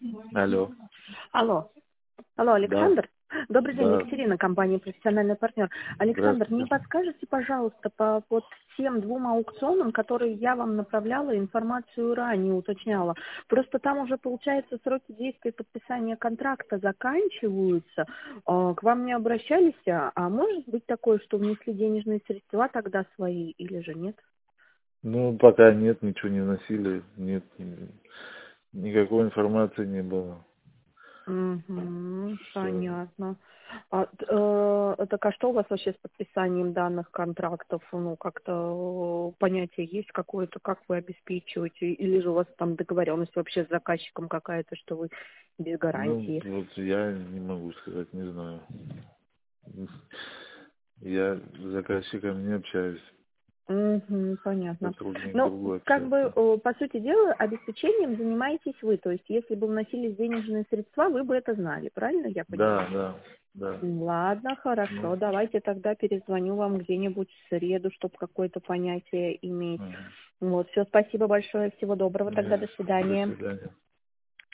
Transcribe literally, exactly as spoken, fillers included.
Алло. Алло. Алло, Да, Александр? Добрый день, да. Екатерина, компания «Профессиональный партнер». Александр, не Здравствуйте. подскажете, пожалуйста, по вот тем двум аукционам, которые я вам направляла, информацию ранее уточняла. Просто там уже, получается, сроки действия подписания контракта заканчиваются. А, К вам не обращались, а а может быть такое, что внесли денежные средства тогда свои или же нет? Ну, пока нет, ничего не вносили, нет, м, никакой информации не было. Угу, Все. понятно. А, т- э, так а что у вас вообще с подписанием данных контрактов? Ну, как-то э, понятие есть какое-то, как вы обеспечиваете? Или же у вас там договоренность вообще с заказчиком какая-то, что вы без Ну, гарантии? вот я не могу сказать, не знаю. Я с заказчиком не общаюсь, Угу, понятно. сотрудник Ну, другой как бы, общается. э, по сути дела, обеспечением занимаетесь вы. То есть, если бы вносились денежные средства, вы бы это знали, правильно я понимаю? Да, да, да. Ладно, Ну, хорошо. Давайте тогда перезвоню вам где-нибудь в среду, чтобы какое-то понятие иметь. ага. Вот, все, спасибо большое. Всего доброго. Тогда Не до за что. До свидания. свидания.